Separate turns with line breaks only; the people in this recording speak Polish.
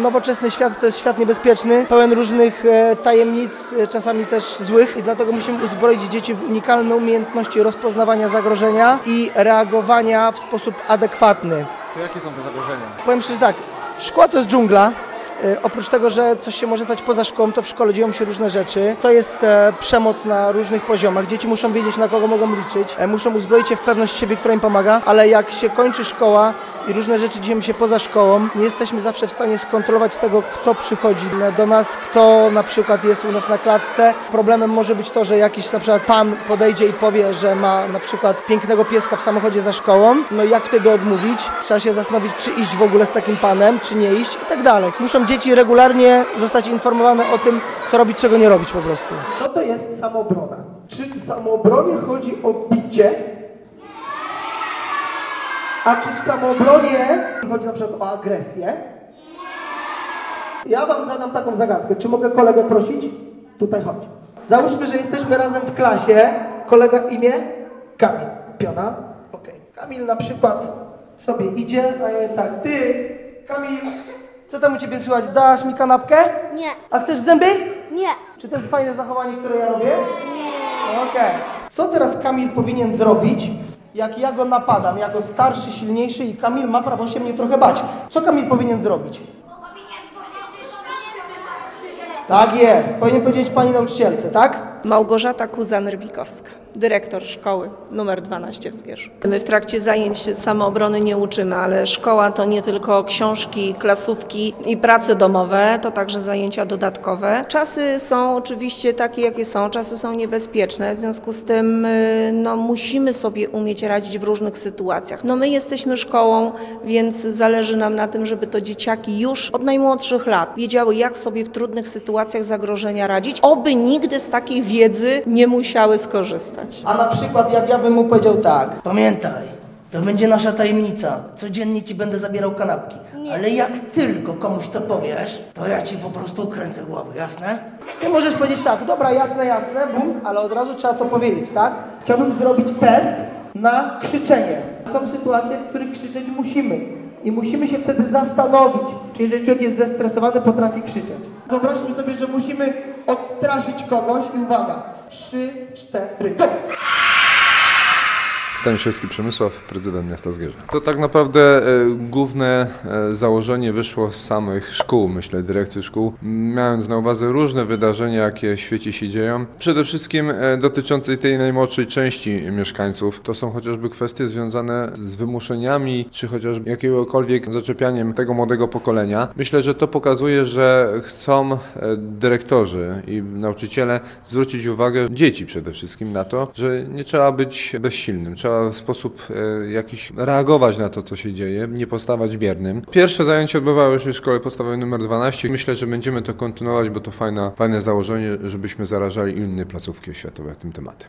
nowoczesny świat to jest świat niebezpieczny, pełen różnych tajemnic, czasami też złych i dlatego musimy uzbroić dzieci w unikalne umiejętności rozpoznawania zagrożenia i reagowania w sposób adekwatny.
To jakie są te zagrożenia?
Powiem szczerze tak, szkoła to jest dżungla. Oprócz tego, że coś się może stać poza szkołą, to w szkole dzieją się różne rzeczy. To jest przemoc na różnych poziomach. Dzieci muszą wiedzieć, na kogo mogą liczyć. Muszą uzbroić się w pewność siebie, która im pomaga, ale jak się kończy szkoła i różne rzeczy dzieją się poza szkołą, nie jesteśmy zawsze w stanie skontrolować tego, kto przychodzi do nas, kto na przykład jest u nas na klatce. Problemem może być to, że jakiś na przykład pan podejdzie i powie, że ma na przykład pięknego pieska w samochodzie za szkołą. No jak wtedy odmówić? Trzeba się zastanowić, czy iść w ogóle z takim panem, czy nie iść i tak dalej. Muszą dzieci regularnie zostać informowane o tym, co robić, czego nie robić po prostu.
Co to jest samoobrona? Czy w samoobronie chodzi o bicie? A czy w samoobronie chodzi na przykład o agresję? Ja wam zadam taką zagadkę. Czy mogę kolegę prosić? Tutaj chodź. Załóżmy, że jesteśmy razem w klasie. Kolega imię? Kamil. Piona? Okej. Kamil na przykład sobie idzie, a ja tak, ty, Kamil,
Co tam u Ciebie słychać? Dasz mi kanapkę?
Nie,
A chcesz zęby?
nie,
Czy to jest fajne zachowanie, które ja robię?
nie.
Okej. Co teraz Kamil powinien zrobić, jak ja go napadam, jako starszy, silniejszy i Kamil ma prawo się mnie trochę bać? Co Kamil powinien zrobić? Tak jest. Powinien powiedzieć pani nauczycielce, tak?
Małgorzata Kuzan-Rybikowska, dyrektor szkoły numer 12 w Zgierzu. My w trakcie zajęć samoobrony nie uczymy, ale szkoła to nie tylko książki, klasówki i prace domowe, to także zajęcia dodatkowe. Czasy są oczywiście takie, jakie są, czasy są niebezpieczne, w związku z tym musimy sobie umieć radzić w różnych sytuacjach. My jesteśmy szkołą, więc zależy nam na tym, żeby to dzieciaki już od najmłodszych lat wiedziały, jak sobie w trudnych sytuacjach zagrożenia radzić, oby nigdy z takiej wiedzy nie musiały skorzystać.
A na przykład jak ja bym mu powiedział tak, pamiętaj, to będzie nasza tajemnica, codziennie Ci będę zabierał kanapki, ale jak tylko komuś to powiesz, to ja Ci po prostu ukręcę głowę, jasne? Ty możesz powiedzieć tak, dobra, jasne, bum, ale od razu trzeba to powiedzieć, tak?
chciałbym zrobić test na krzyczenie. Są sytuacje, w których krzyczeć musimy. I musimy się wtedy zastanowić, czy jeżeli człowiek jest zestresowany, potrafi krzyczeć. Wyobraźmy sobie, że musimy odstraszyć kogoś i uwaga, 3, 4, go!
Staniszewski Przemysław, prezydent miasta Zgierza. To tak naprawdę główne założenie wyszło z samych szkół, myślę, dyrekcji szkół, mając na uwadze różne wydarzenia, jakie w świecie się dzieją. Przede wszystkim dotyczące tej najmłodszej części mieszkańców. To są chociażby kwestie związane z wymuszeniami, czy chociażby jakiegokolwiek zaczepianiem tego młodego pokolenia. Myślę, że to pokazuje, że chcą dyrektorzy i nauczyciele zwrócić uwagę dzieci przede wszystkim na to, że nie trzeba być bezsilnym, trzeba w sposób jakiś reagować na to, co się dzieje, nie postawać biernym. Pierwsze zajęcia odbywały się w szkole podstawowej nr 12. Myślę, że będziemy to kontynuować, bo to fajne założenie, żebyśmy zarażali inne placówki oświatowe tym tematem.